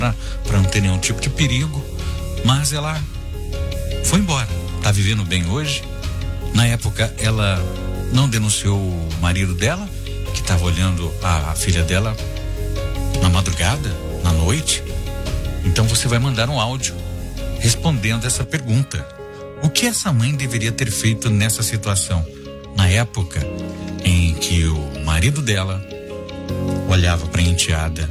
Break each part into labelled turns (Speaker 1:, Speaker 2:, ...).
Speaker 1: para não ter nenhum tipo de perigo, mas ela foi embora. Tá vivendo bem hoje. Na época ela não denunciou o marido dela, que estava olhando a filha dela na madrugada, na noite. Então você vai mandar um áudio respondendo essa pergunta: o que essa mãe deveria ter feito nessa situação? Na época em que o marido dela olhava para a enteada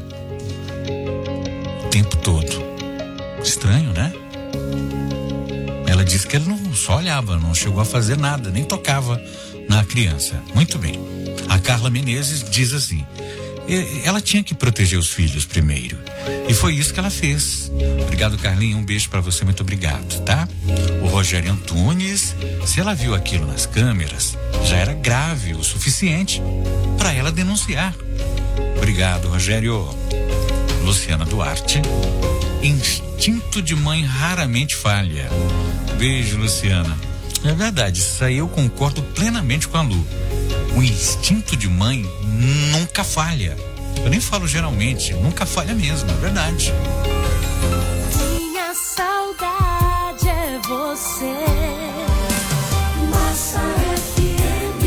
Speaker 1: o tempo todo. Estranho, né? Ela disse que ele não só olhava, não chegou a fazer nada, nem tocava na criança. Muito bem. A Carla Menezes diz assim: ela tinha que proteger os filhos primeiro. E foi isso que ela fez. Obrigado, Carlinhos. Um beijo pra você, muito obrigado, tá? O Rogério Antunes, se ela viu aquilo nas câmeras, já era grave o suficiente para ela denunciar. Obrigado, Rogério. Luciana Duarte: instinto de mãe raramente falha. Beijo, Luciana. É verdade, isso aí eu concordo plenamente com a Lu. O instinto de mãe nunca falha. Eu nem falo geralmente, nunca falha mesmo, é verdade.
Speaker 2: Minha saudade é você. Massa FM.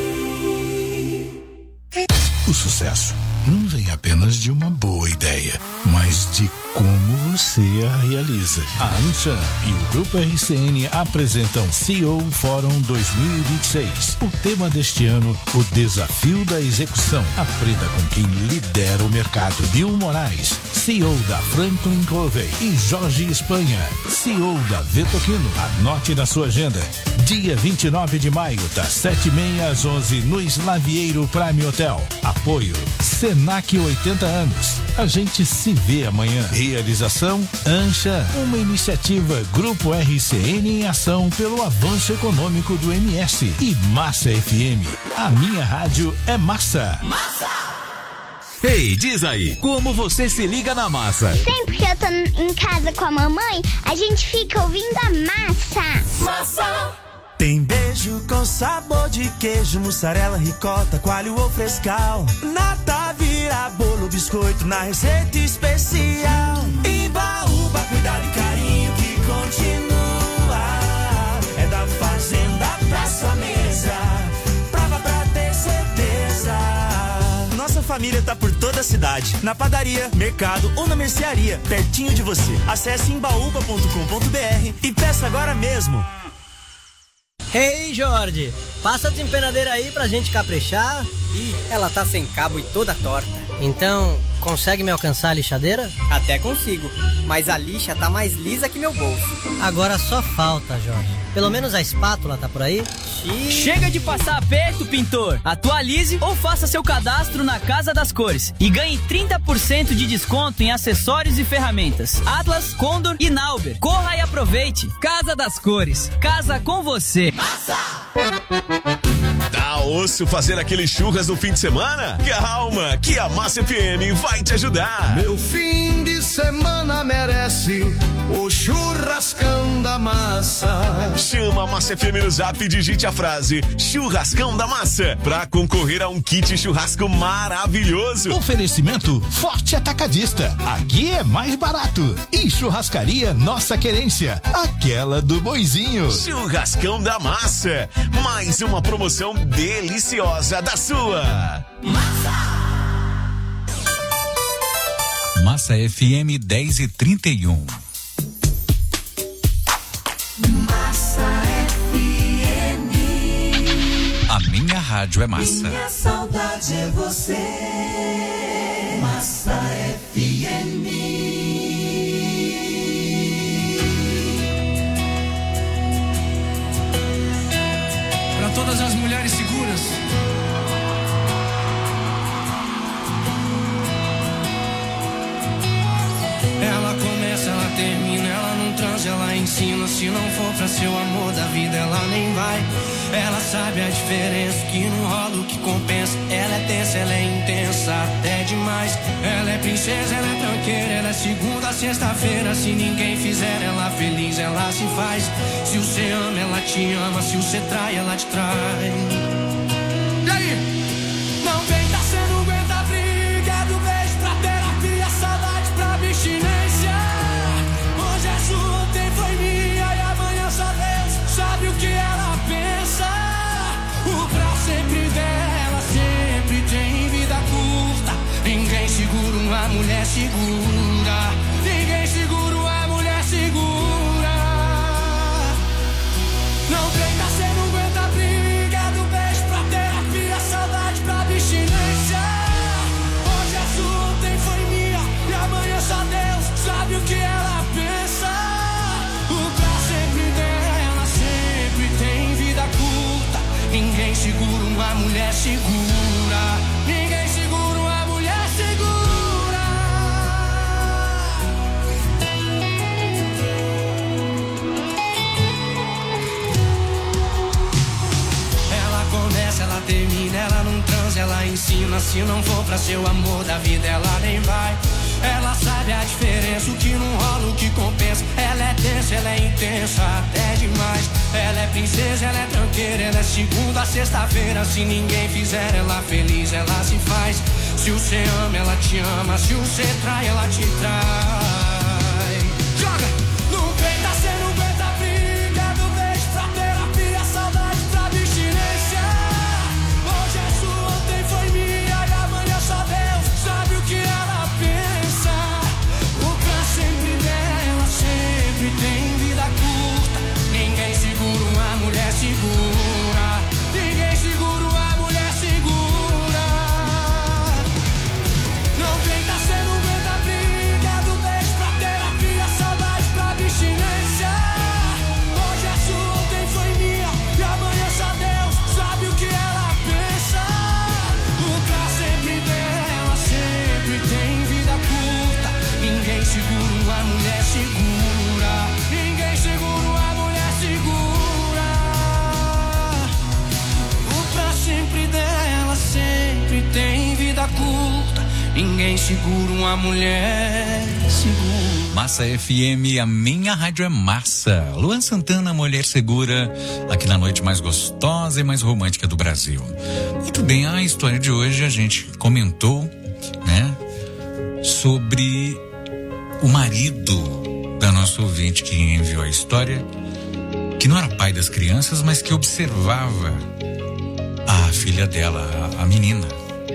Speaker 3: O sucesso não vem apenas de uma boa ideia, mas de como você a realiza. A Anshan e o Grupo RCN apresentam CEO Fórum 2026. O tema deste ano, o desafio da execução. Aprenda com quem lidera o mercado. Bill Moraes, CEO da Franklin Covey, e Jorge Espanha, CEO da Vetoquino. Anote na sua agenda. Dia 29 de maio, das 7h30 às 11 no Slavieiro Prime Hotel. Apoio Senac 80 anos. A gente se vê amanhã. Realização Anshan, uma iniciativa Grupo RCN em ação pelo avanço econômico do MS. E Massa FM. A minha rádio é massa.
Speaker 4: Massa! Ei, diz aí, como você se liga na Massa?
Speaker 5: Sempre que eu tô em casa com a mamãe, a gente fica ouvindo a Massa.
Speaker 2: Massa!
Speaker 6: Tem beijo com sabor de queijo, mussarela, ricota, coalho ou frescal. Nata vira bolo, biscoito na receita especial. Imbaúba, cuidado e carinho que continua. É da fazenda pra sua mesa, prova pra ter certeza. Nossa família tá por toda a cidade, na padaria, mercado ou na mercearia, pertinho de você. Acesse imbaúba.com.br e peça agora mesmo.
Speaker 7: Hey, Jorge, passa a desempenadeira aí pra gente caprichar. Ih, ela tá sem cabo e toda torta. Então, consegue me alcançar a lixadeira? Até consigo, mas a lixa tá mais lisa que meu bolso. Agora só falta, Jorge. Pelo menos a espátula tá por aí?
Speaker 8: Chega de passar aperto, pintor. Atualize ou faça seu cadastro na Casa das Cores e ganhe 30% de desconto em acessórios e ferramentas. Atlas, Condor e Nauber. Corra e aproveite. Casa das Cores. Casa com você.
Speaker 4: Massa! Tá osso fazer aquele churras no fim de semana? Calma, que a Massa FM vai te ajudar.
Speaker 9: Meu fim de semana merece o churrascão da massa.
Speaker 4: Chama a Massa FM no Zap e digite a frase churrascão da massa pra concorrer a um kit churrasco maravilhoso.
Speaker 3: Oferecimento Forte Atacadista. Aqui é mais barato. E Churrascaria Nossa Querência, aquela do Boizinho.
Speaker 4: Churrascão da Massa, mais uma promoção deliciosa da sua
Speaker 1: Massa FM 10h31.
Speaker 2: Massa FM.
Speaker 1: A minha rádio é massa.
Speaker 2: Minha saudade é você. Massa FM.
Speaker 10: Para todas as mulheres seguras. Ela começa, ela termina, ela não transa, ela ensina. Se não for pra ser o amor da vida, ela nem vai. Ela sabe a diferença, que não rola o que compensa. Ela é tensa, ela é intensa, até demais. Ela é princesa, ela é tranqueira, ela é segunda a sexta-feira. Se ninguém fizer ela feliz, ela se faz. Se você ama, ela te ama. Se você trai, ela te trai. E aí? Não vem, tá sendo aguenta a briga. É do beijo pra terapia, saudade pra bichinha. mulher segura. Ninguém segura uma mulher segura. Não tenta, cê não aguenta a briga do beijo pra terapia, saudade pra abstinência. Hoje é sua, ontem foi minha e amanhã só Deus sabe o que ela pensa. O pra sempre dela sempre tem vida curta. Ninguém segura uma mulher segura. Ninguém segura uma mulher segura. Ela começa, ela termina, ela não transa, ela ensina. Se não for pra ser o amor da vida, ela nem vai. Ela sabe a diferença, o que não rola, o que compensa. Ela é densa, ela é intensa, até demais. Ela é princesa, ela é tranqueira, ela é segunda a sexta-feira. Se ninguém fizer ela feliz, ela se faz. Se você ama, ela te ama. Se você trai, ela te trai. Joga! Não peita, cê não aguenta a briga do beijo pra terapia, saudade pra abstinência. Hoje é sua, ontem foi minha e amanhã só Deus sabe o que ela pensa. O pra sempre dela sempre tem vida curta. Ninguém segura uma mulher segura. Ninguém segura uma mulher segura. Não tenta, cê não aguenta a briga do beijo pra terapia, saudade pra abstinência. Hoje é sua, ontem foi minha e amanhã só Deus sabe o que ela pensa. O pra sempre dela sempre tem vida curta. Ninguém segura uma mulher segura. Ninguém segura uma mulher segura. O pra sempre dela sempre tem vida curta. Ninguém segura uma mulher segura.
Speaker 1: Massa FM, a minha rádio é massa. Luan Santana, Mulher Segura, aqui na noite mais gostosa e mais romântica do Brasil. Muito bem, a história de hoje a gente comentou, né, sobre o marido da nossa ouvinte que enviou a história, que não era pai das crianças, mas que observava a filha dela, a menina.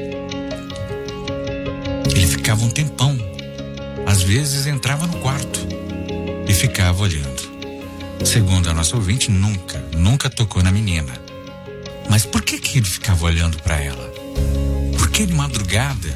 Speaker 1: Ele ficava um tempão, às vezes entrava no quarto e ficava olhando. Segundo a nossa ouvinte, nunca tocou na menina. Mas por que ele ficava olhando para ela? Por que de madrugada?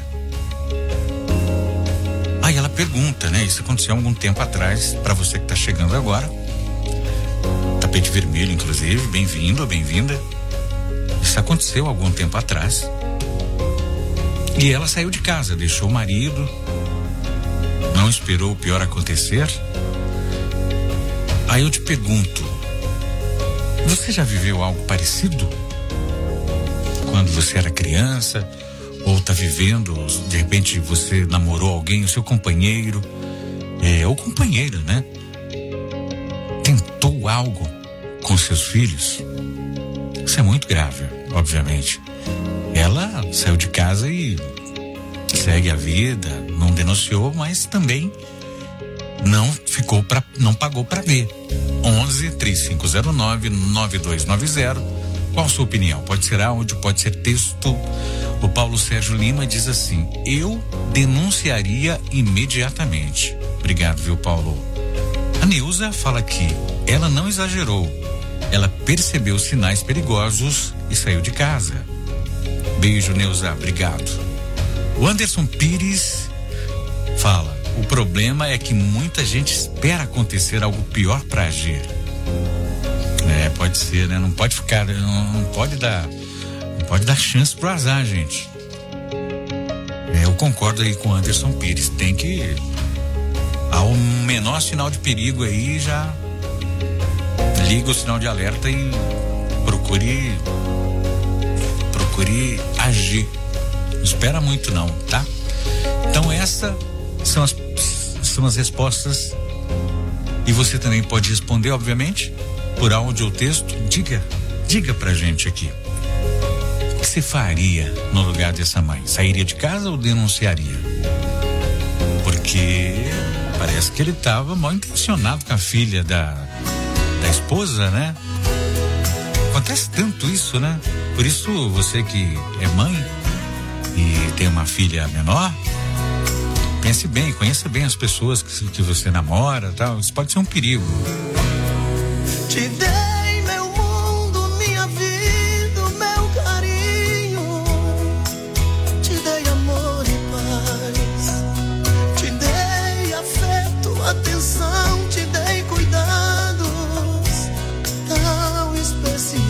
Speaker 1: Aí ela pergunta, né? Isso aconteceu há algum tempo atrás, para você que tá chegando agora. Tapete vermelho, inclusive, bem-vindo, bem-vinda. Isso aconteceu há algum tempo atrás. E ela saiu de casa, deixou o marido, não esperou o pior acontecer. Aí eu te pergunto, você já viveu algo parecido? Quando você era criança, ou tá vivendo, de repente você namorou alguém, o seu companheiro, ou companheira, né? Tentou algo com seus filhos? Isso é muito grave, obviamente. Ela saiu de casa e segue a vida, não denunciou, mas também não pagou para ver. 11-3509-9290. Qual a sua opinião? Pode ser áudio, pode ser texto. O Paulo Sérgio Lima diz assim: eu denunciaria imediatamente. Obrigado, viu, Paulo? A Neuza fala que ela não exagerou. Ela percebeu sinais perigosos e saiu de casa. Beijo, Neuza, obrigado. O Anderson Pires fala: o problema é que muita gente espera acontecer algo pior para agir. Pode ser, né? Não pode ficar, não pode dar chance pro azar, gente. Eu concordo aí com o Anderson Pires. Tem que, ao menor sinal de perigo aí, já liga o sinal de alerta e procure agir. Não espera muito não, tá? Então essas são as respostas. E você também pode responder, obviamente, por áudio ou texto. Diga pra gente aqui. O que você faria no lugar dessa mãe? Sairia de casa ou denunciaria? Porque parece que ele estava mal intencionado com a filha da esposa, né? Acontece tanto isso, né? Por isso, você que é mãe e tem uma filha menor, pense bem, conheça bem as pessoas que você namora, tal. Isso pode ser um perigo.
Speaker 6: Te dei meu mundo, minha vida, meu carinho. Te dei amor e paz. Te dei afeto, atenção. Te dei cuidados tão especiais.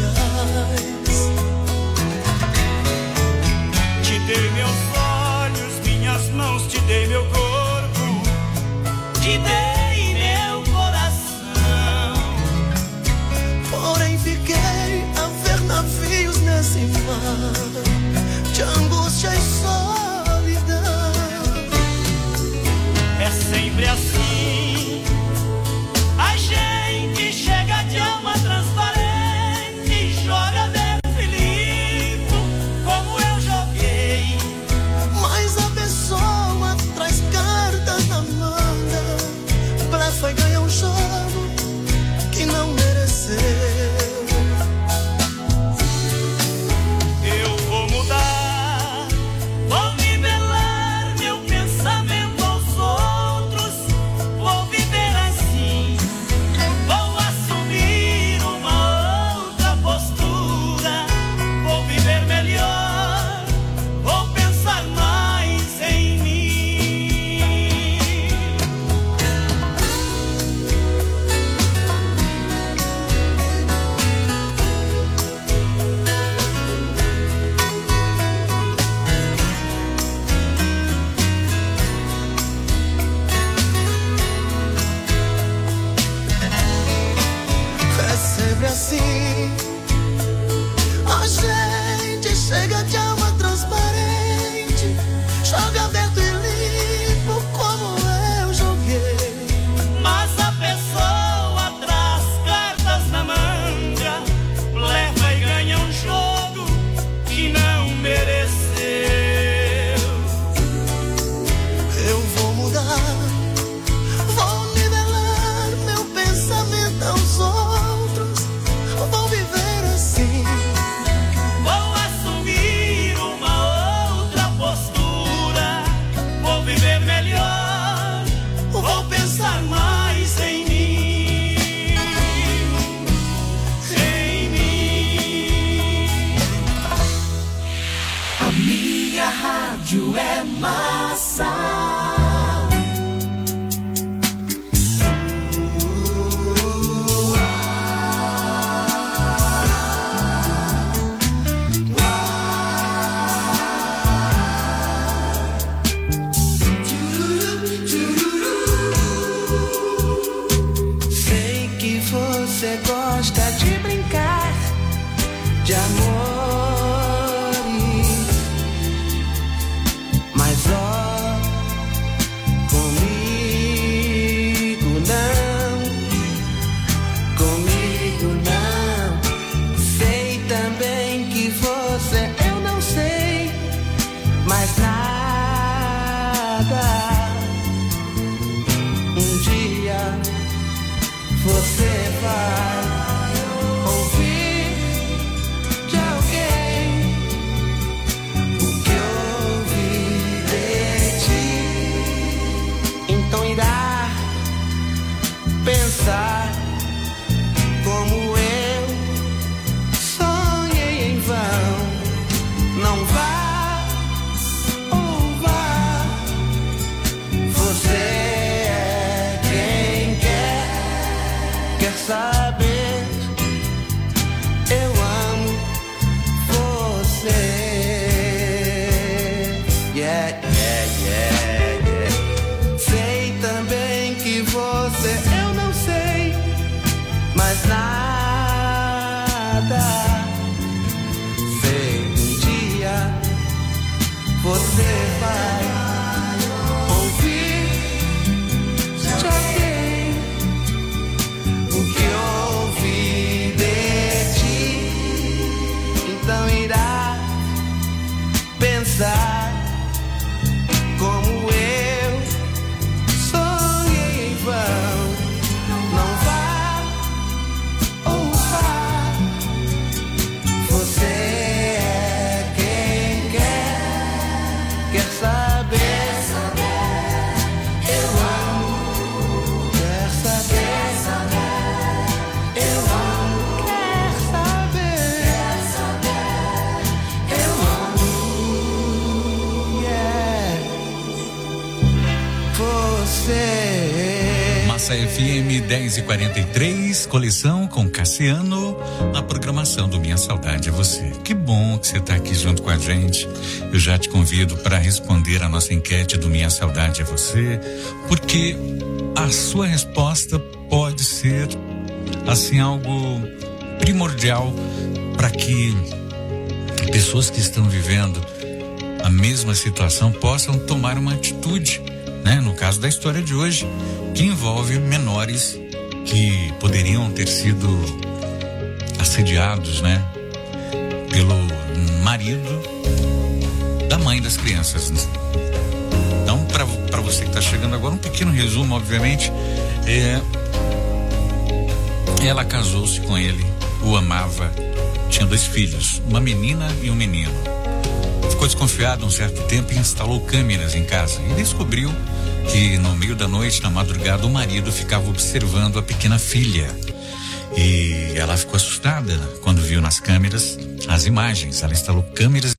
Speaker 10: Te dei meus olhos, minhas mãos, te dei meu corpo, te dei meu coração.
Speaker 6: Porém fiquei a ver navios nesse mar de angústia e solidão.
Speaker 10: É sempre assim, a gente chega de alma transparente e joga dentro e limpo, como eu joguei.
Speaker 6: Mas a pessoa traz cartas na manga, blefa e ganha um jogo que não mereceu.
Speaker 10: Eu vou mudar, vou nivelar meu pensamento aos outros, vou viver assim, vou assumir uma outra postura, vou viver melhor, vou pensar mais em mim.
Speaker 6: É sempre assim, a gente chega de alma transparente, joga aberto e limpo como eu joguei.
Speaker 10: Mas a pessoa traz cartas na manga, leva e ganha um jogo que não mereceu.
Speaker 6: Eu vou mudar, vou nivelar meu pensamento aos outros, vou viver assim.
Speaker 10: Vou assumir uma outra postura, vou viver melhor, vou pensar mais em mim, em mim.
Speaker 2: A minha rádio é massa.
Speaker 6: Sei que você gosta de brincar, de amores, mas ó, comigo não. Sei também que você, eu não sei mais nada. Um dia você vai ouvir de alguém o que ouvi de ti. Então irá pensar como eu sonhei em vão. Não vá ou vá, você é quem quer saber.
Speaker 1: Massa FM 10h43, coleção com Cassiano, na programação do Minha Saudade é Você. Que bom que você está aqui junto com a gente. Eu já te convido para responder a nossa enquete do Minha Saudade é Você, porque a sua resposta pode ser, assim, algo primordial para que pessoas que estão vivendo a mesma situação possam tomar uma atitude, né? No caso da história de hoje, que envolve menores que poderiam ter sido assediados, né? Pelo marido da mãe das crianças, né? Então, para você que está chegando agora, um pequeno resumo, obviamente, ela casou-se com ele, o amava, tinha 2 filhos, uma menina e um menino. Ficou desconfiado um certo tempo e instalou câmeras em casa e descobriu que no meio da noite, na madrugada, o marido ficava observando a pequena filha. E ela ficou assustada quando viu nas câmeras as imagens. Ela instalou câmeras.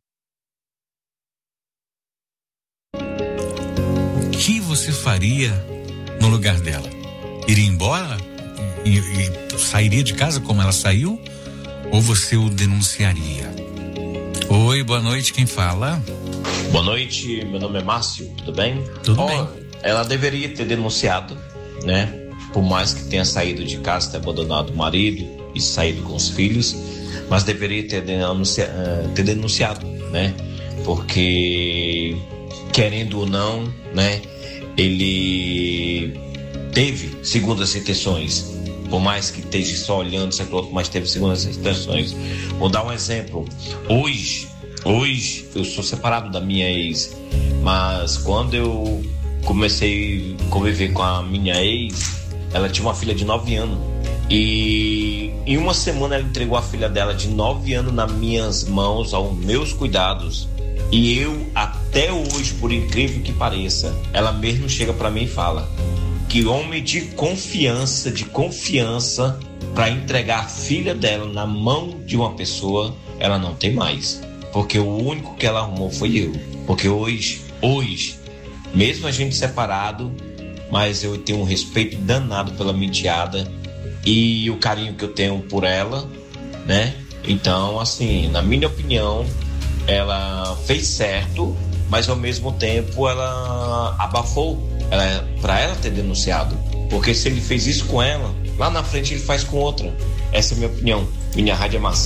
Speaker 1: O que você faria no lugar dela? Iria embora e sairia de casa como ela saiu? Ou você o denunciaria? Oi, boa noite, quem fala?
Speaker 11: Boa noite, meu nome é Márcio, tudo bem?
Speaker 1: Tudo bem.
Speaker 11: Ela deveria ter denunciado, né? Por mais que tenha saído de casa, ter abandonado o marido e saído com os filhos, mas deveria ter denunciado, né? Porque, querendo ou não, né? Ele teve segundas intenções. Por mais que esteja só olhando, mas teve segundas intenções. Vou dar um exemplo. Hoje eu sou separado da minha ex, mas quando eu comecei a conviver com a minha ex, ela tinha uma filha de 9 anos. E em uma semana ela entregou a filha dela de 9 anos nas minhas mãos, aos meus cuidados. E eu, até hoje, por incrível que pareça, ela mesmo chega pra mim e fala que homem de confiança para entregar a filha dela na mão de uma pessoa, ela não tem mais. Porque o único que ela arrumou foi eu. Porque hoje, mesmo a gente separado, mas eu tenho um respeito danado pela minha enteada e o carinho que eu tenho por ela, né? Então, assim, na minha opinião, ela fez certo, mas ao mesmo tempo ela abafou para ela ter denunciado. Porque se ele fez isso com ela, lá na frente ele faz com outra. Essa é a minha opinião. Minha rádio é massa.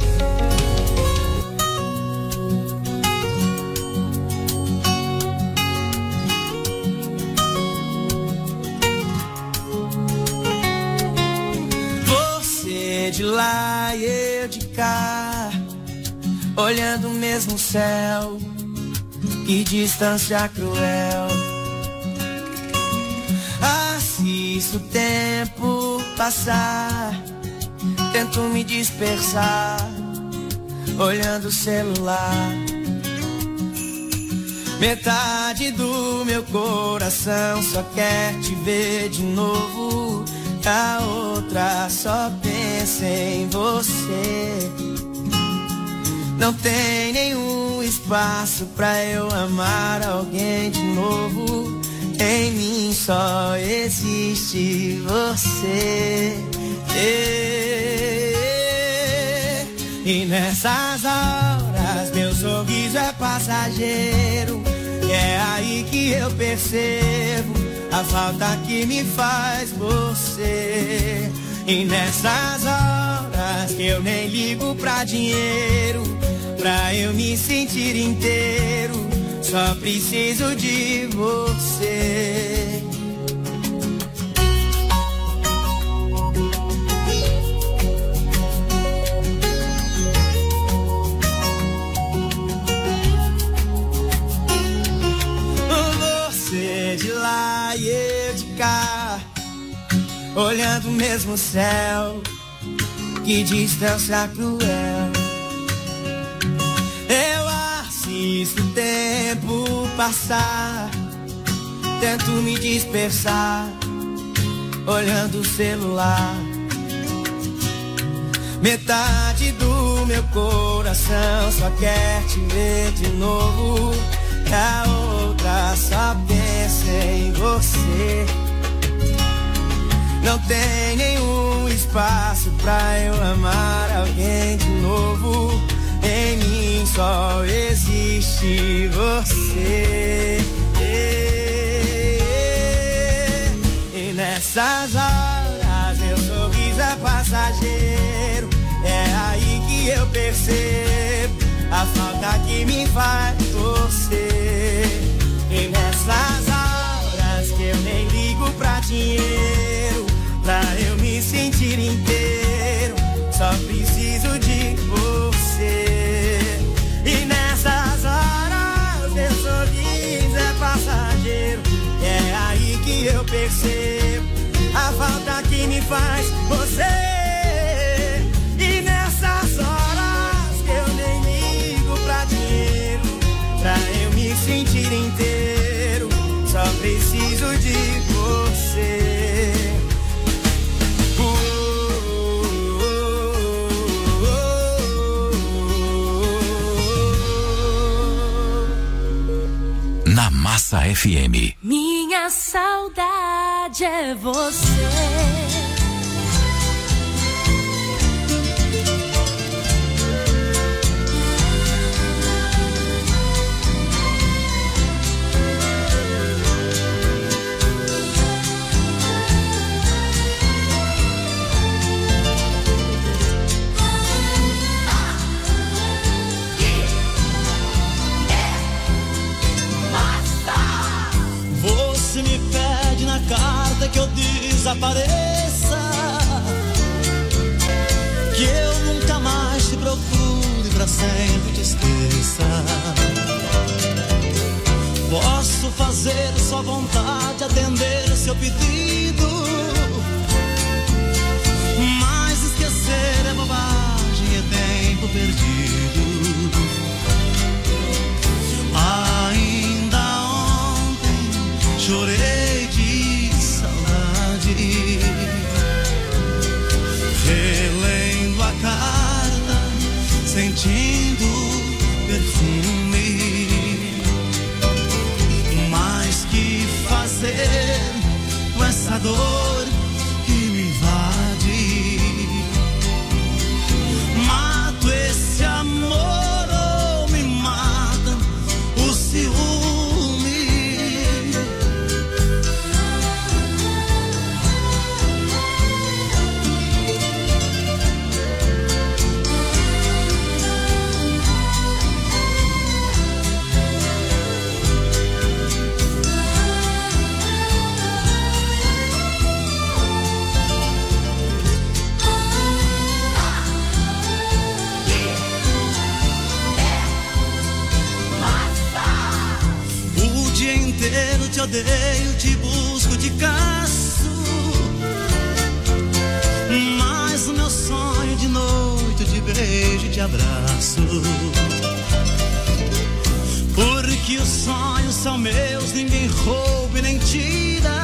Speaker 6: Você de lá e eu de cá, olhando o mesmo céu, que distância cruel. Assisto o tempo passar, tento me dispersar, olhando o celular. Metade do meu coração só quer te ver de novo, a outra só pensa em você. Não tem nenhum espaço pra eu amar alguém de novo. Em mim só existe você. E nessas horas meu sorriso é passageiro. É aí que eu percebo a falta que me faz você. E nessas horas que eu nem ligo pra dinheiro, pra eu me sentir inteiro, só preciso de você. Você de lá e eu de cá, olhando o mesmo céu, que distância cruel. Eu assisto o tempo passar, tento me dispersar, olhando o celular. Metade do meu coração só quer te ver de novo, a outra só pensa em você. Não tem nenhum espaço pra eu amar alguém de novo. Em mim só existe você. E nessas horas meu sorriso é passageiro. É aí que eu percebo a falta que me faz você. E nessas horas que eu nem ligo pra dinheiro, pra eu me sentir inteiro, só preciso de você. E nessas horas meu sorriso é passageiro. É aí que eu percebo a falta que me faz você. E nessas horas que eu nem ligo pra dinheiro, pra eu me sentir inteiro, só preciso de você.
Speaker 12: Na Massa FM.
Speaker 2: Minha saudade é você.
Speaker 6: Você me pede na carta que eu desapareça, que eu nunca mais te procure, pra sempre te esqueça. Posso fazer sua vontade, atender seu pedido, mas esquecer é bobagem, é tempo perdido. Ainda chorei de saudade, relendo a carta, sentindo perfume. Mas que fazer com essa dor que me invade? Mato esse amor ou me mata o ciúme? Te odeio, te busco, te caço, mas o meu sonho de noite te beijo e te abraço, porque os sonhos são meus, ninguém rouba e nem tira.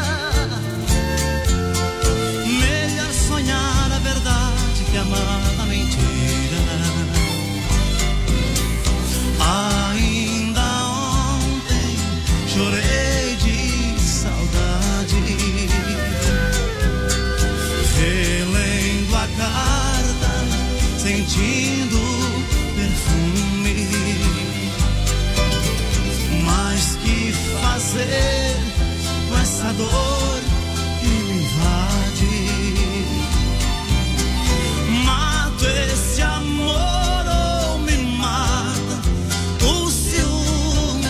Speaker 6: Melhor sonhar a verdade que amar a mentira. Ainda ontem chorei de saudade, relendo a carta, sentindo perfume. Mas que fazer com essa dor que me invade? Mato esse amor ou me mata o ciúme?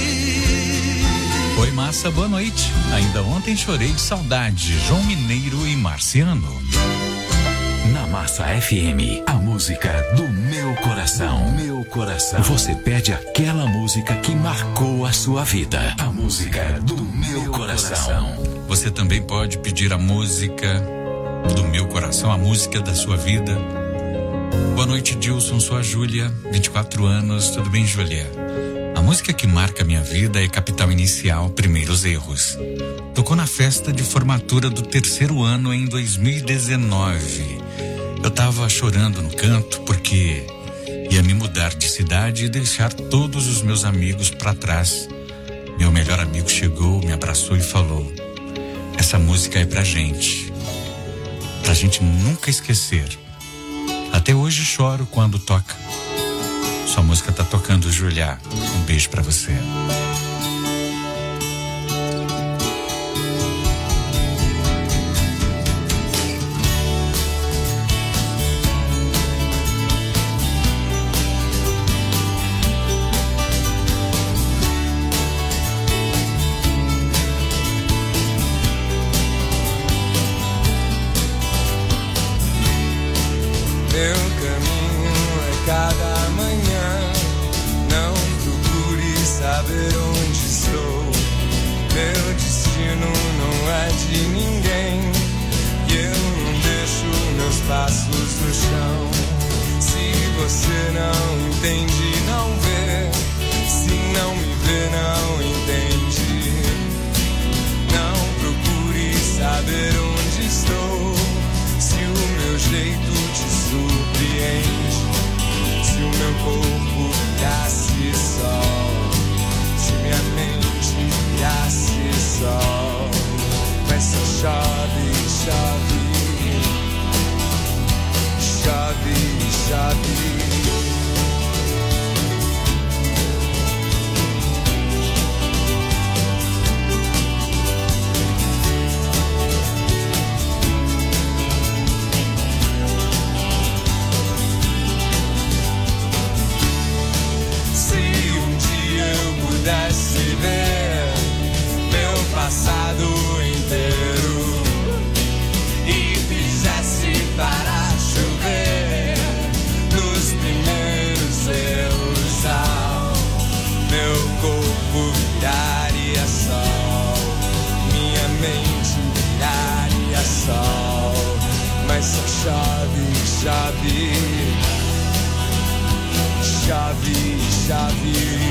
Speaker 1: Oi, Massa, boa noite. Ainda ontem chorei de saudade. João Mineiro e Marciano.
Speaker 12: Na Massa FM, a música do meu coração. Meu coração. Você pede aquela música que marcou a sua vida. A música do meu coração.
Speaker 1: Você também pode pedir a música do meu coração, a música da sua vida. Boa noite, Dilson. Sou a Júlia, 24 anos. Tudo bem, Júlia? A música que marca minha vida é Capital Inicial, Primeiros Erros. Tocou na festa de formatura do 3º ano em 2019. Eu tava chorando no canto porque ia me mudar de cidade e deixar todos os meus amigos para trás. Meu melhor amigo chegou, me abraçou e falou: essa música é pra gente. pra gente nunca esquecer. Até hoje choro quando toca. Sua música tá tocando, Julia. Um beijo pra você.
Speaker 13: Meu caminho é cada manhã. Não procure saber onde estou. Meu destino não é de ninguém. E eu não deixo meus passos no chão. Se você não entende, não vê. Se não me vê, não entende. Não procure saber onde estou. Se o meu jeito te surpreende, se o meu corpo virasse sol, se minha mente virasse sol, mas só chove, chove, chove, chove. Pudesse ver meu passado inteiro e fizesse parar chover nos primeiros erros, meu corpo viraria sol, minha mente viraria sol, mas só chove, chove, chove, chove.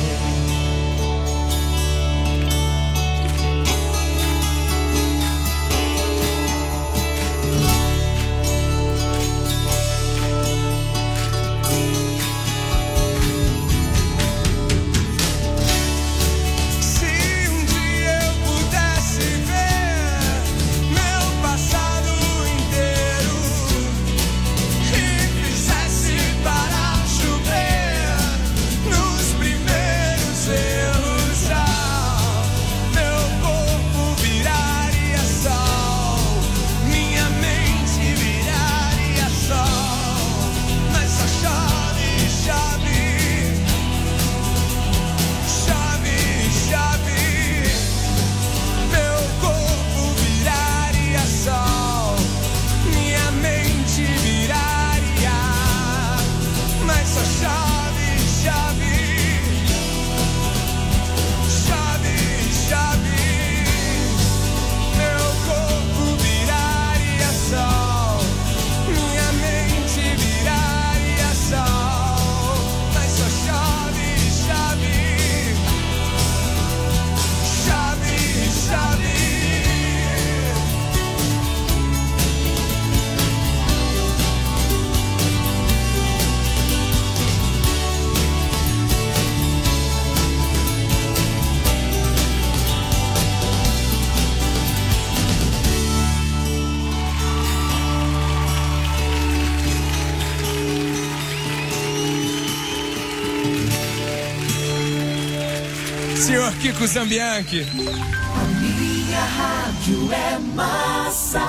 Speaker 13: Senhor Kiko Zambianchi.
Speaker 14: A minha rádio é massa.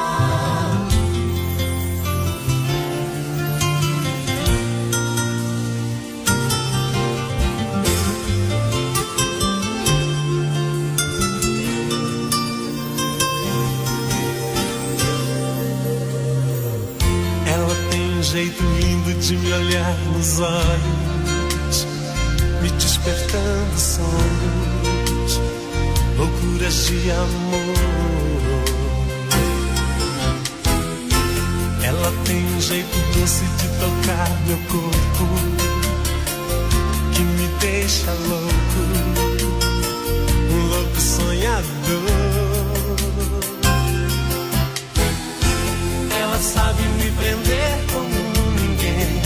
Speaker 6: Ela tem um jeito lindo de me olhar nos olhos, me despertando sonhos, loucuras de amor. Ela tem um jeito doce de tocar meu corpo, que me deixa louco, um louco sonhador. Ela sabe me prender como ninguém,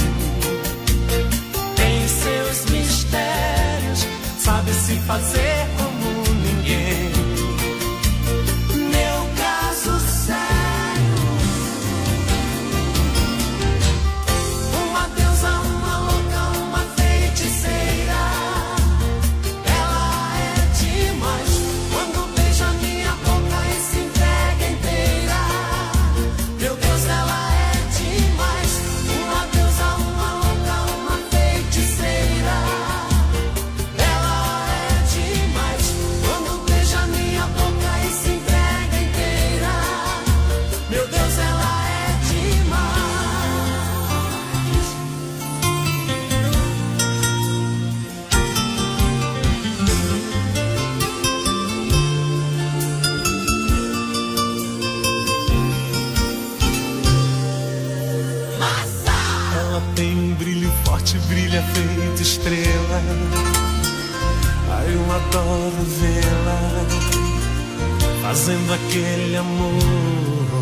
Speaker 6: tem seus mistérios, sabe se fazer como ninguém. Meu caso sério feito estrela. Ai, eu adoro vê-la fazendo aquele amor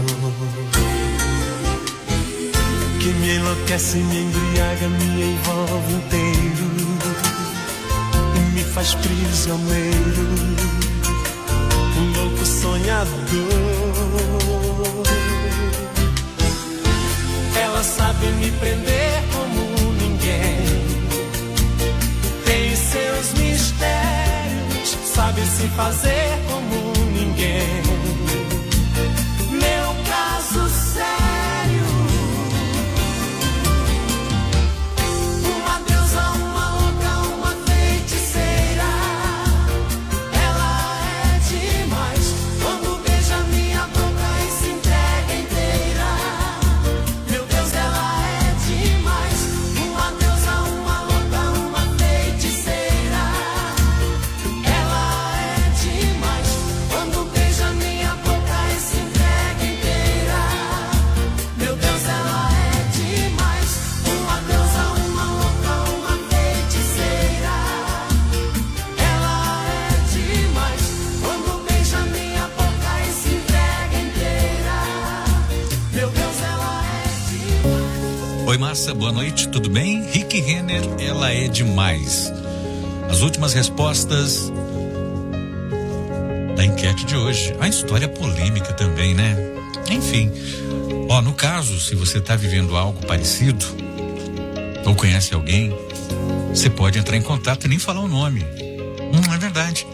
Speaker 6: que me enlouquece, me embriaga, me envolve inteiro e me faz prisioneiro, um louco sonhador. Ela sabe me prender como ninguém, tem seus mistérios, sabe se fazer como ninguém. Meu caso sério, uma deusa, uma louca, uma feiticeira. Ela é demais quando beija minha boca e se entrega inteira. Meu Deus, ela é demais, uma deusa, uma louca, uma feiticeira. Ela é demais quando beija minha boca e se entrega inteira. Meu Deus, ela é demais, uma deusa, uma louca, uma feiticeira. Ela é demais quando beija minha boca e se entrega inteira. Meu Deus, ela é demais.
Speaker 1: Oi, Massa, boa noite, tudo bem? Rick Renner, ela é demais. As últimas respostas da enquete de hoje. A história polêmica também, né? Enfim, ó, no caso, se você tá vivendo algo parecido ou conhece alguém, você pode entrar em contato e nem falar o nome. É verdade.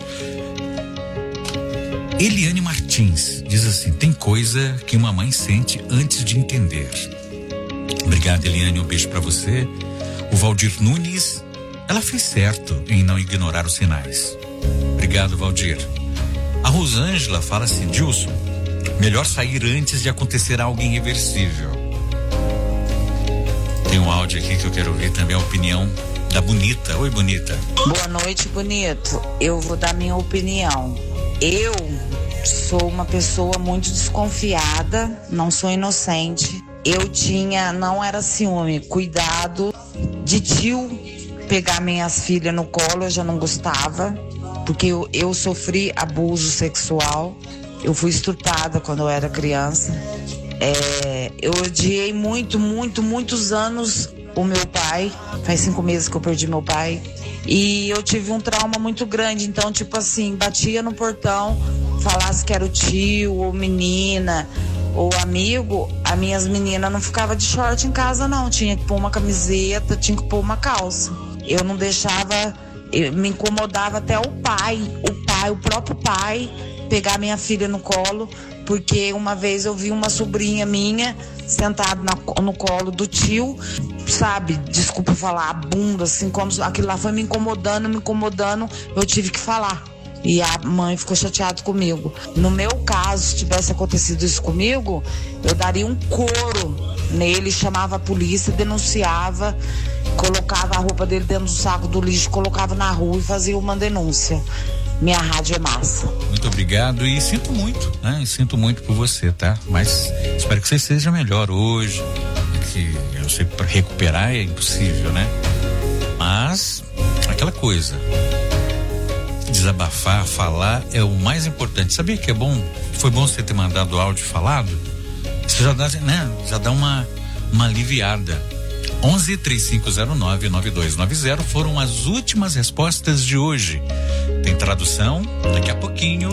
Speaker 1: Eliane Martins diz assim: tem coisa que uma mãe sente antes de entender. Obrigado, Eliane, um beijo pra você. O Valdir Nunes, ela fez certo em não ignorar os sinais. Obrigado, Valdir. A Rosângela fala assim: Dilson, melhor sair antes de acontecer algo irreversível. Tem um áudio aqui que eu quero ouvir também, a opinião da Bonita. Oi, Bonita.
Speaker 15: Boa noite, bonito. Eu vou dar minha opinião. Eu sou uma pessoa muito desconfiada, não sou inocente. Não era ciúme, cuidado de tio pegar minhas filhas no colo, eu já não gostava, porque eu sofri abuso sexual, eu fui estuprada quando eu era criança. Eu odiei muitos anos o meu pai, faz 5 meses que eu perdi meu pai, e eu tive um trauma muito grande, então tipo assim, batia no portão, falasse que era o tio ou menina ou amigo, as minhas meninas não ficavam de short em casa não, tinha que pôr uma camiseta, tinha que pôr uma calça. Eu não deixava, me incomodava até o próprio pai pegar minha filha no colo, porque uma vez eu vi uma sobrinha minha sentada no colo do tio, sabe, desculpa falar, a bunda, assim, quando aquilo lá foi me incomodando, eu tive que falar. E a mãe ficou chateada comigo. No meu caso, se tivesse acontecido isso comigo, eu daria um couro nele, chamava a polícia, denunciava, colocava a roupa dele dentro do saco do lixo, colocava na rua e fazia uma denúncia. Minha rádio é massa.
Speaker 1: Muito obrigado e sinto muito, né? Sinto muito por você, tá? Mas espero que você seja melhor hoje. Que eu sei que para recuperar é impossível, né? Mas aquela coisa, desabafar, falar é o mais importante. Sabia que é bom? Foi bom você ter mandado o áudio falado? Isso já dá, né? Já dá uma aliviada. 11-3509-9290 foram as últimas respostas de hoje. Tem tradução daqui a pouquinho.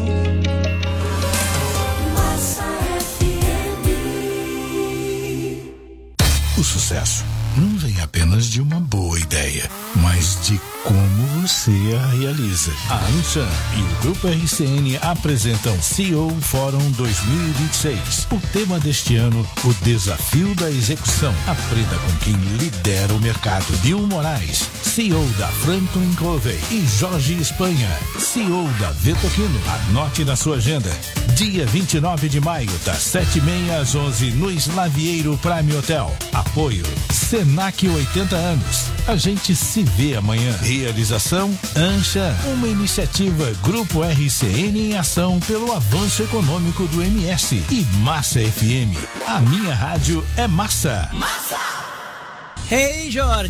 Speaker 3: O sucesso não vem apenas de uma boa ideia, mas de como você a realiza. A Anshan e o Grupo RCN apresentam CEO Fórum 2026. O tema deste ano, o desafio da execução. Aprenda com quem lidera o mercado. Bill Moraes, CEO da Franklin Covey, e Jorge Espanha, CEO da Vetoquino. Anote na sua agenda. Dia 29 de maio, das 7h30 às 11h, no Slavieiro Prime Hotel. Apoio Senac 80 anos. A gente se vê amanhã. Realização Anshan, uma iniciativa Grupo RCN em ação pelo avanço econômico do MS. E Massa FM. A minha rádio é massa.
Speaker 7: Hey, Jorge,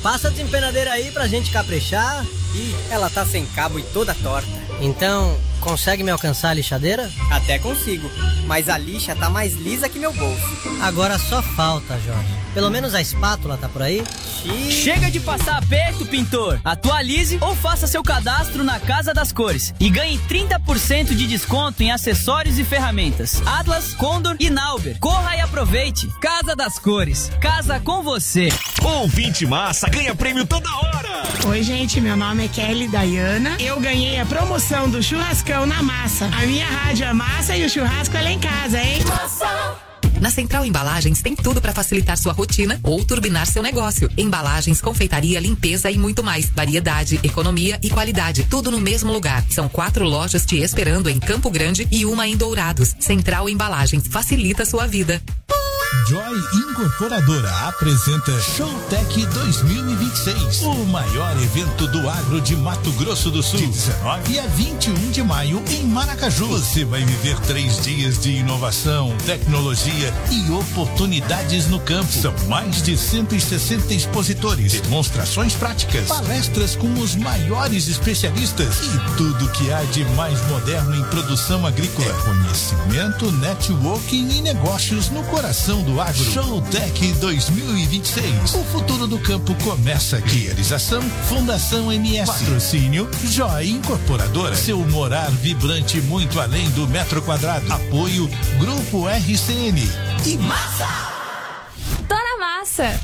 Speaker 7: passa a desempenadeira aí pra gente caprichar. Ih, ela tá sem cabo e toda torta. Então, consegue me alcançar a lixadeira? Até consigo, mas a lixa tá mais lisa que meu bolso. Agora só falta, Jorge. Pelo menos a espátula tá por aí?
Speaker 8: Chega de passar aperto, pintor! Atualize ou faça seu cadastro na Casa das Cores e ganhe 30% de desconto em acessórios e ferramentas. Atlas, Condor e Nauber. Corra e aproveite! Casa das Cores. Casa com você.
Speaker 4: Ouvinte Massa ganha prêmio toda hora!
Speaker 16: Oi, gente, meu nome é Kelly Dayana. Eu ganhei a promoção do churrascão na Massa. A minha rádio é Massa e o churrasco é lá em casa, hein? Massa!
Speaker 17: Na Central Embalagens tem tudo para facilitar sua rotina ou turbinar seu negócio. Embalagens, confeitaria, limpeza e muito mais. Variedade, economia e qualidade. Tudo no mesmo lugar. São 4 lojas te esperando em Campo Grande e uma em Dourados. Central Embalagens. Facilita sua vida.
Speaker 3: Joy Incorporadora apresenta Showtech 2026, o maior evento do agro de Mato Grosso do Sul. De 19 a 21 de maio em Maracaju. Você vai viver 3 dias de inovação, tecnologia e oportunidades no campo. São mais de 160 expositores, demonstrações práticas, palestras com os maiores especialistas e tudo que há de mais moderno em produção agrícola. Conhecimento, networking e negócios no coração do agro. Showtech 2026. O futuro do campo começa aqui. Realização Fundação MS. Patrocínio Joy Incorporadora. Seu morar vibrante muito além do metro quadrado. Apoio Grupo RCN. E Massa!
Speaker 2: Tô na Massa!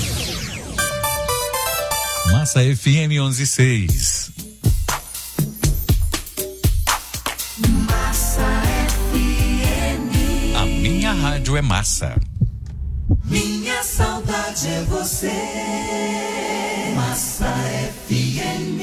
Speaker 1: Massa FM 116.
Speaker 14: Massa FM.
Speaker 1: A minha rádio é Massa.
Speaker 14: Minha saudade é você. Massa FM.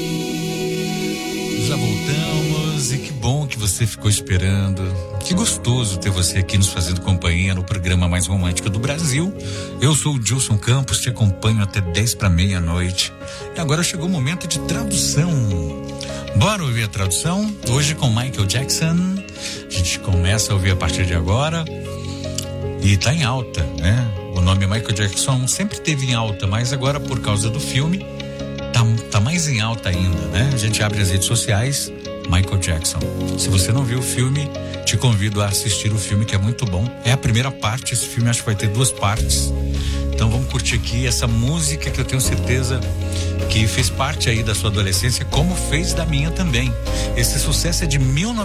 Speaker 1: Já voltamos e que bom que você ficou esperando. Que gostoso ter você aqui nos fazendo companhia no programa mais romântico do Brasil. Eu sou o Gilson Campos, te acompanho até 10 para meia-noite. E agora chegou o momento de tradução. Bora ouvir a tradução? Hoje com Michael Jackson. A gente começa a ouvir a partir de agora. E tá em alta, né? O nome Michael Jackson sempre teve em alta, mas agora por causa do filme tá mais em alta ainda, né? A gente abre as redes sociais, Michael Jackson. Se você não viu o filme, te convido a assistir o filme, que é muito bom. É a primeira parte, esse filme acho que vai ter 2 partes. Então vamos curtir aqui essa música que eu tenho certeza que fez parte aí da sua adolescência, como fez da minha também. Esse sucesso é de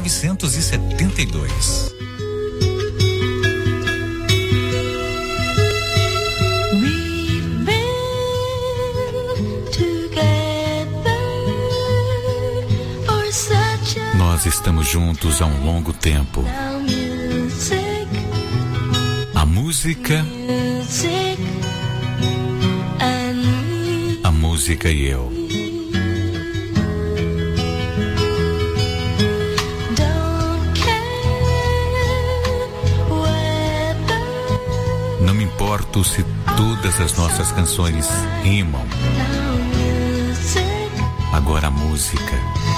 Speaker 1: 1972.
Speaker 12: Nós estamos juntos há um longo tempo. A música, a música e eu. Não me importo se todas as nossas canções rimam. Agora a música.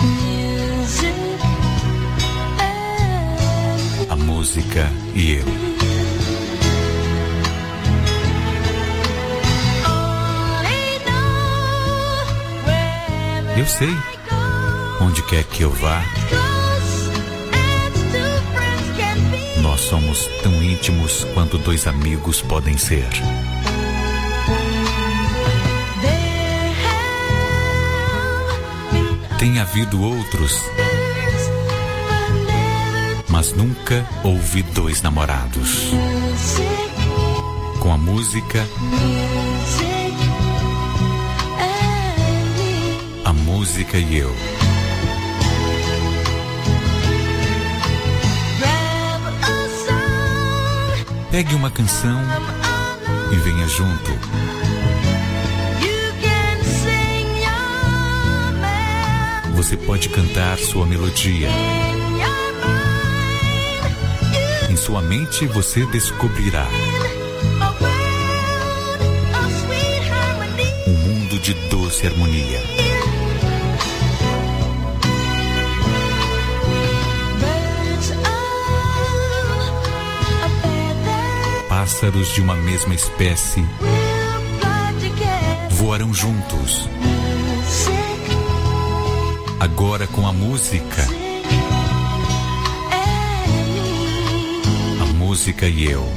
Speaker 12: A música e eu. Eu sei, onde quer que eu vá, nós somos tão íntimos quanto 2 amigos podem ser. Tem havido outros, mas nunca houve 2 namorados. Com a música, a música e eu. Pegue uma canção e venha junto. Você pode cantar sua melodia. Em sua mente você descobrirá um mundo de doce harmonia. Pássaros de uma mesma espécie
Speaker 1: voarão juntos. Agora com a música. A música e eu.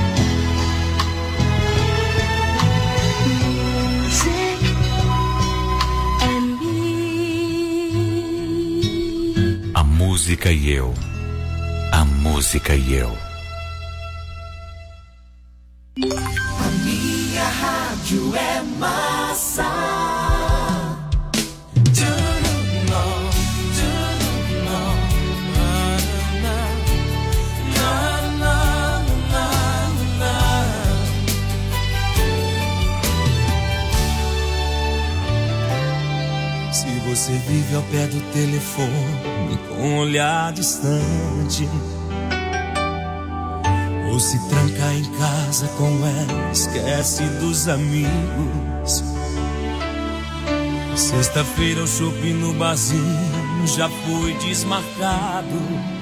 Speaker 1: A música e eu. A música e eu.
Speaker 14: A minha rádio é massa.
Speaker 6: Se você vive ao pé do telefone com um olhar distante, ou se tranca em casa com ela, esquece dos amigos. Sexta-feira o shopping no barzinho já foi desmarcado.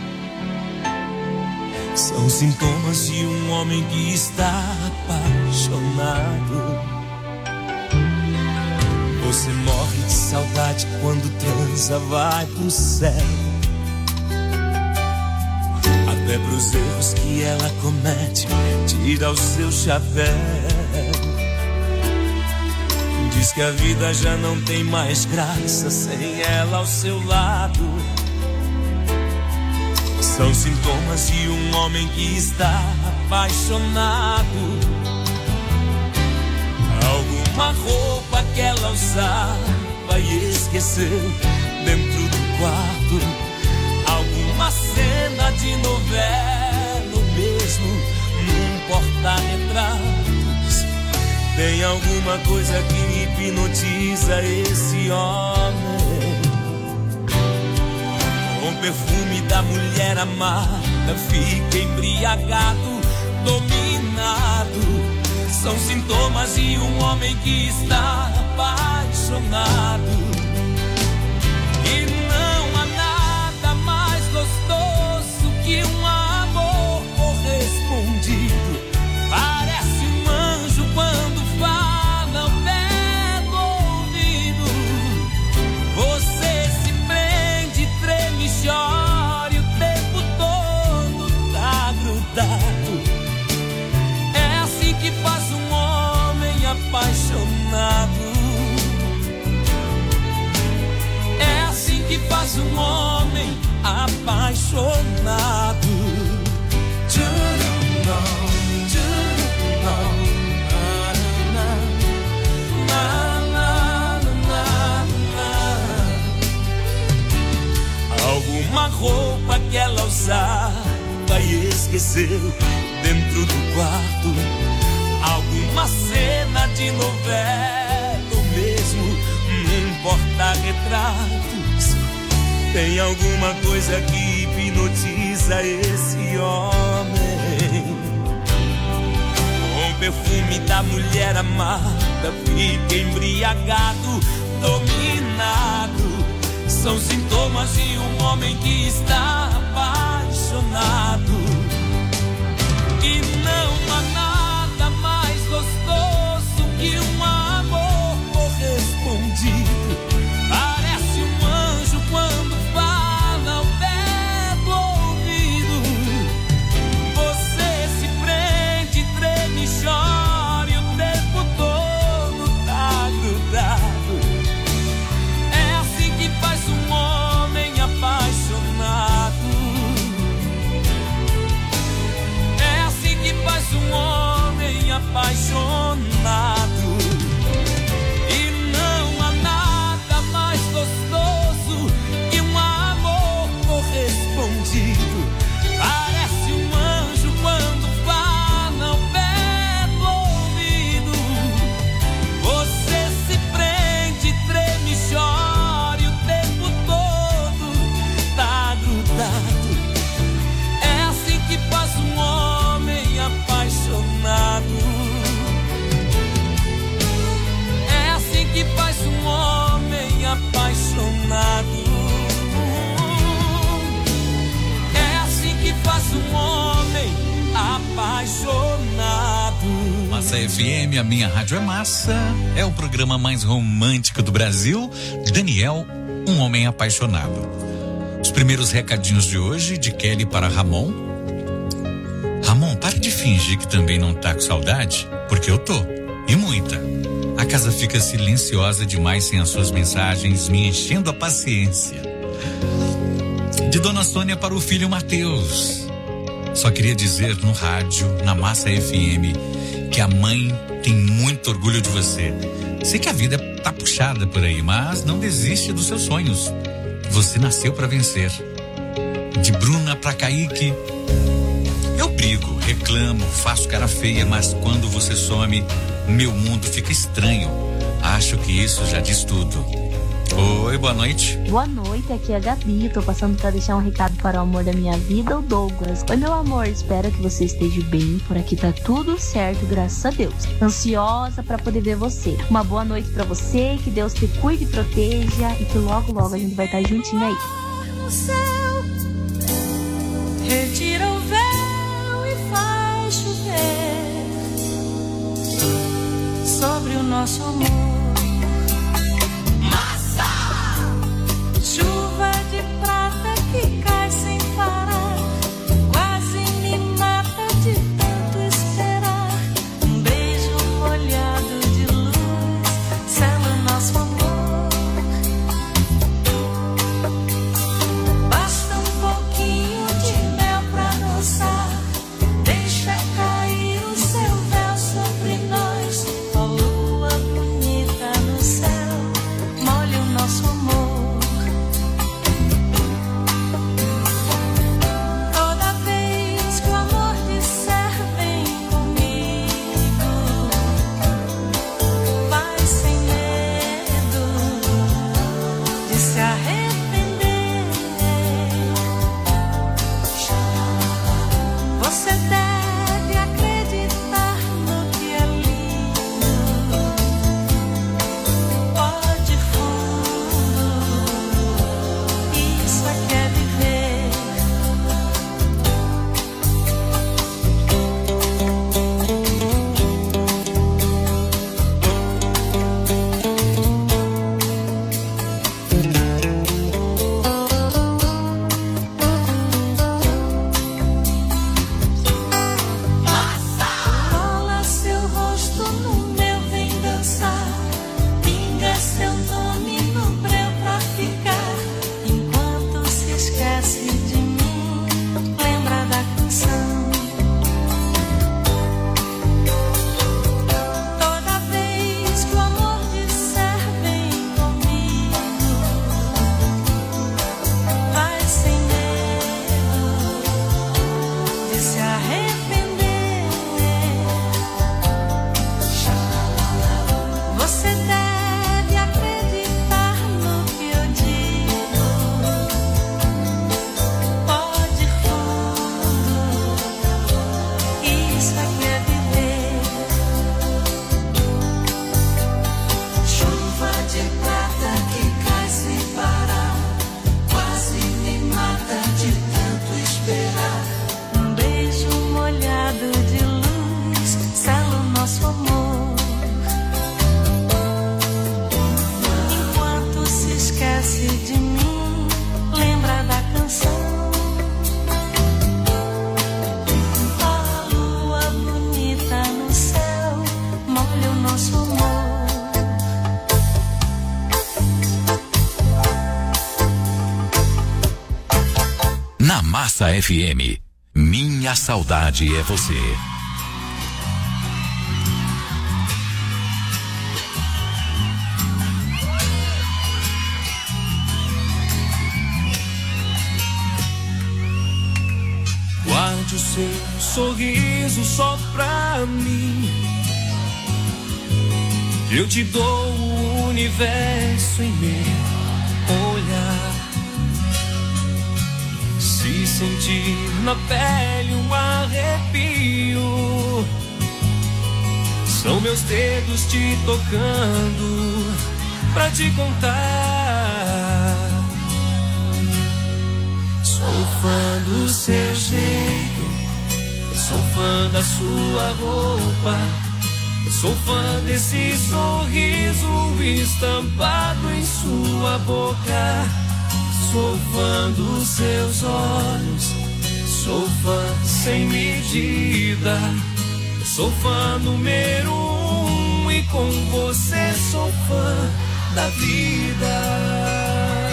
Speaker 6: São sintomas de um homem que está apaixonado. Você morre de saudade quando transa, vai pro céu. Até pros erros que ela comete, tira o seu chapéu. Diz que a vida já não tem mais graça sem ela ao seu lado. São sintomas de um homem que está apaixonado. Alguma roupa que ela usava e esqueceu dentro do quarto. Alguma cena de novela mesmo num porta-retratos. Tem alguma coisa que hipnotiza esse homem. Com o perfume da mulher amada fica embriagado, dominado. São sintomas de um homem que está apaixonado. E não há nada mais gostoso que um amor correspondido. Parece um anjo quando fala ao pé do ouvido. Você se prende, treme, chora e o tempo todo tá grudado. É assim que faz um homem apaixonado. É assim que faz um homem apaixonado. Alguma roupa que ela usava e esqueceu dentro do quarto. Alguma cena de novela ou mesmo num porta-retratos. Tem alguma coisa que hipnotiza esse homem. Com o perfume da mulher amada fica embriagado, dominado. São sintomas de um homem que está apaixonado. E não há nada mais gostoso que um amor correspondido. Parece um anjo quando fala ao pé do ouvido. Você se prende, treme, chora e o tempo todo tá grudado. É assim que faz um homem apaixonado. É assim que faz um homem apaixonado. E não há nada mais gostoso que um amor correspondido. Parece um anjo quando fala ao pé do ouvido. Você se prende, treme, chora e o tempo todo tá grudado. É assim que faz um homem apaixonado. É assim que faz um homem apaixonado. É assim que faz um homem apaixonado.
Speaker 1: Mas Massa FM, a minha rádio é massa. É o programa mais romântico do Brasil. Daniel, um homem apaixonado. Os primeiros recadinhos de hoje, de Kelly para Ramon. Ramon, para de fingir que também não tá com saudade, porque eu tô, e muita. A casa fica silenciosa demais sem as suas mensagens, me enchendo a paciência. De Dona Sônia para o filho Matheus. Só queria dizer no rádio, na Massa FM, que a mãe tem muito orgulho de você. Sei que a vida tá puxada por aí, mas não desiste dos seus sonhos. Você nasceu para vencer. De Bruna para Kaique. Eu brigo, reclamo, faço cara feia, mas quando você some, meu mundo fica estranho. Acho que isso já diz tudo. Oi, boa noite.
Speaker 18: Boa noite, aqui é a Gabi. Tô passando pra deixar um recado para o amor da minha vida, o Douglas. Oi, meu amor, espero que você esteja bem. Por aqui tá tudo certo, graças a Deus. Ansiosa pra poder ver você. Uma boa noite pra você, que Deus te cuide e proteja e que logo, logo a gente vai estar juntinho aí.
Speaker 14: No céu, retira o véu e faz chover sobre o nosso amor. Chuva de prata que cai sem parar, quase me mata de tanto esperar. Um beijo molhado de luz sela nosso amor. Basta um pouquinho de mel pra dançar, deixa cair o seu véu sobre nós. Ó lua bonita no céu, molha o nosso amor.
Speaker 12: Massa FM. Minha saudade é você.
Speaker 10: Guarde o seu sorriso só pra mim. Eu te dou o universo em meu olhar. Se sentir na pele um arrepio, são meus dedos te tocando pra te contar. Sou fã do seu jeito, sou fã da sua roupa. Sou fã desse sorriso estampado em sua boca. Sou fã dos seus olhos. Sou fã sem medida. Sou fã número 1 e com você sou fã da vida.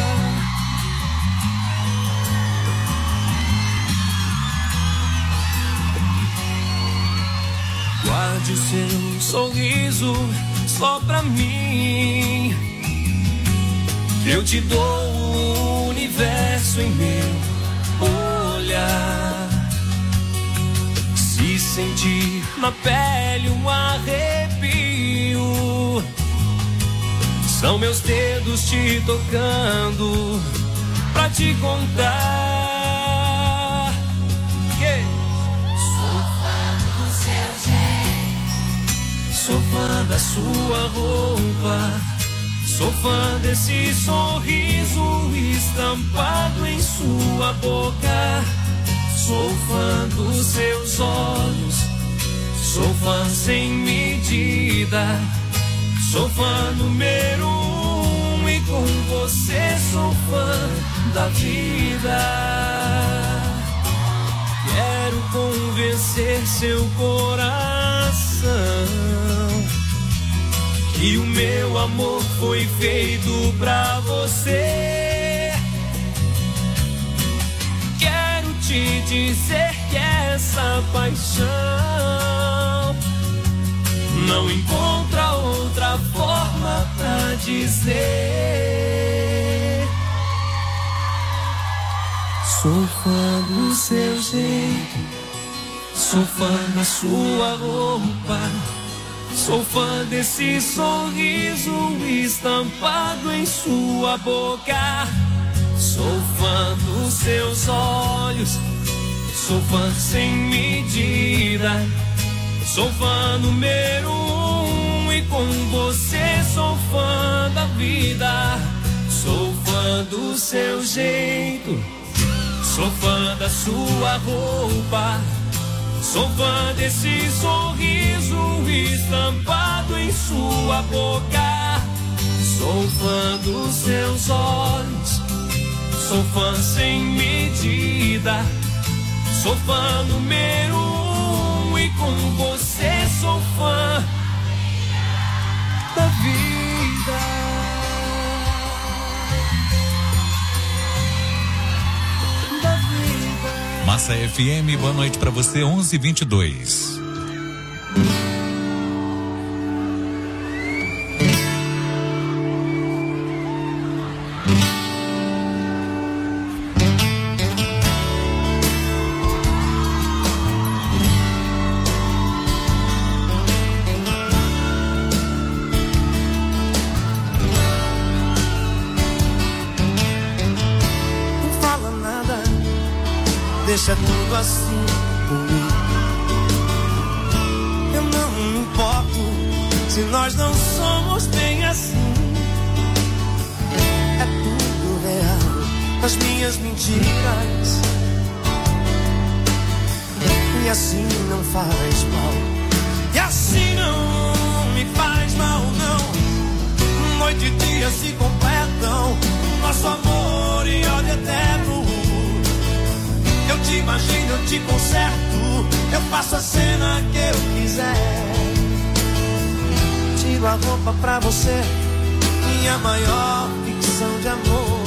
Speaker 10: Guarde o seu sorriso só pra mim. Eu te dou o universo em meu olhar. Se sentir na pele um arrepio, são meus dedos te tocando pra te contar. Yeah. Sou fã da sua roupa, sou fã desse sorriso estampado em sua boca. Sou fã dos seus olhos, sou fã sem medida. Sou fã número 1 e com você sou fã da vida. Quero convencer seu coração que o meu amor foi feito pra você. Quero te dizer que essa paixão não encontra outra forma pra dizer. Sou fã do seu jeito, sou fã da sua roupa. Sou fã desse sorriso estampado em sua boca. Sou fã dos seus olhos, sou fã sem medida. Sou fã número 1 e com você sou fã da vida. Sou fã do seu jeito, sou fã da sua roupa. Sou fã desse sorriso estampado em sua boca. Sou fã dos seus olhos, sou fã sem medida. Sou fã número 1 e com você sou fã da vida.
Speaker 1: Massa FM, boa noite pra você, 11h22.
Speaker 6: Deixa tudo assim por mim. Eu não me importo se nós não somos bem assim. É tudo real, as minhas mentiras. E assim não faz mal. E assim não me faz mal, não. Noite e dia se completam, nosso amor e ódio eterno. Eu te imagino, eu te conserto, eu faço a cena que eu quiser. Tiro a roupa pra você, minha maior ficção de amor.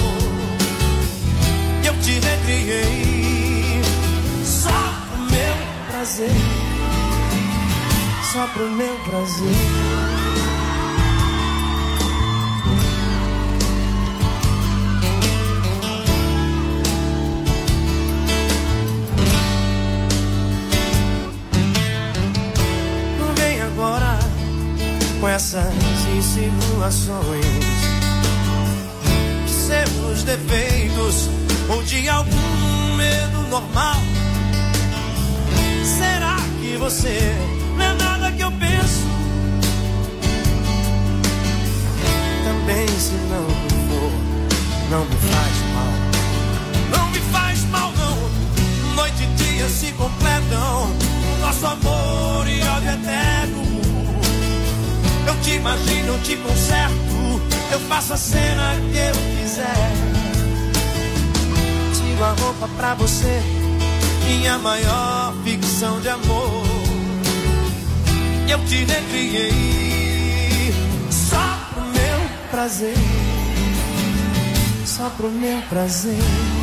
Speaker 6: Eu te recriei só pro meu prazer, só pro meu prazer. Com essas insinuações de seus defeitos ou de algum medo normal. Será que você não é nada que eu penso? Também se não for, não me faz mal. Não me faz mal não. Noite e dia se completam, nosso amor e ódio eterno. imagino, eu te conserto, eu faço a cena que eu quiser. Tiro a roupa pra você, minha maior ficção de amor. Eu te recriei só pro meu prazer, só pro meu prazer.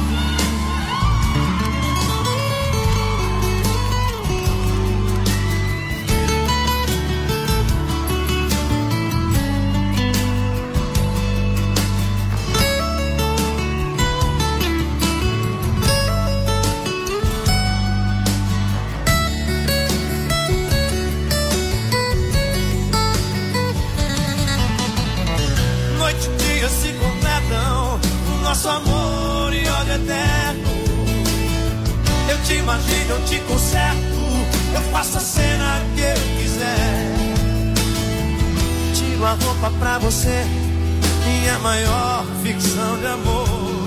Speaker 6: Nosso amor e ódio eterno. Eu te imagino, eu te conserto, eu faço a cena que eu quiser. Tiro a roupa pra você, minha maior ficção de amor.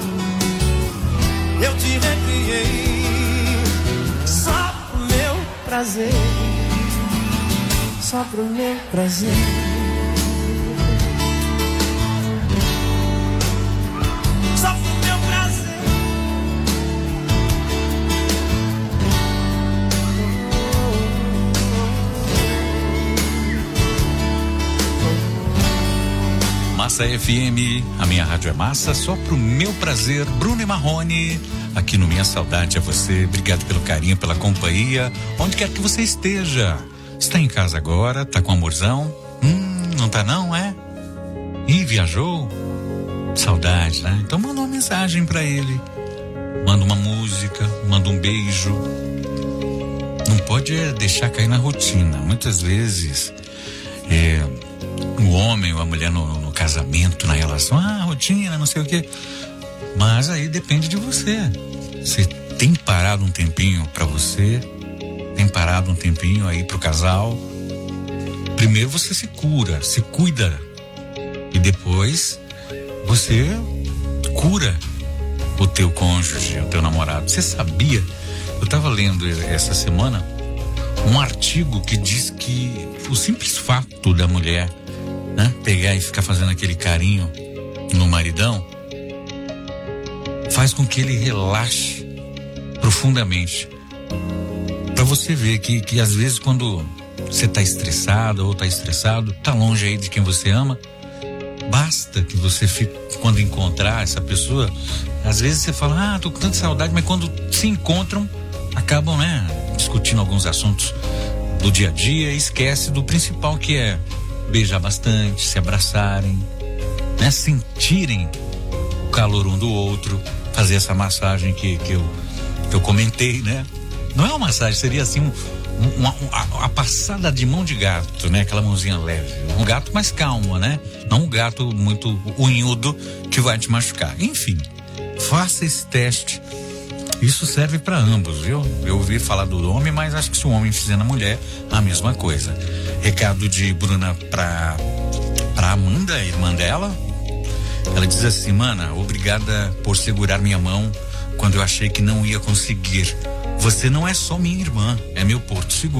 Speaker 6: Eu te recriei só pro meu prazer, só pro meu prazer.
Speaker 1: Massa FM, a minha rádio é massa, só pro meu prazer. Bruno e Marrone, aqui no Minha Saudade é você. Obrigado pelo carinho, pela companhia, onde quer que você esteja. Está em casa agora, tá com amorzão? Não tá não, é? Ih, viajou? Saudade, né? Então manda uma mensagem pra ele, manda uma música, manda um beijo. Não pode deixar cair na rotina. Muitas vezes o homem ou a mulher no casamento, na relação, rotina, não sei o quê. Mas aí depende de você. Você tem parado um tempinho pra você, tem parado um tempinho aí pro casal. Primeiro você se cura, se cuida. E depois você cura o teu cônjuge, o teu namorado. Você sabia? Eu tava lendo essa semana um artigo que diz que o simples fato da mulher, né, pegar e ficar fazendo aquele carinho no maridão faz com que ele relaxe profundamente. Pra você ver que às vezes quando você tá estressado ou tá estressado, tá longe aí de quem você ama, basta que você fique, quando encontrar essa pessoa, às vezes você fala, tô com tanta saudade, mas quando se encontram, acabam, né, discutindo alguns assuntos do dia a dia e esquece do principal, que é beijar bastante, se abraçarem, né, sentirem o calor um do outro, fazer essa massagem que eu comentei, né? Não é uma massagem, seria assim a passada de mão de gato, né? Aquela mãozinha leve, um gato mais calmo, né? Não um gato muito unhudo que vai te machucar. Enfim, faça esse teste. Isso serve para ambos, viu? Eu ouvi falar do homem, mas acho que se o homem fizer na mulher, a mesma coisa. Recado de Bruna pra Amanda, irmã dela. Ela diz assim: mana, obrigada por segurar minha mão quando eu achei que não ia conseguir. Você não é só minha irmã, é meu porto seguro.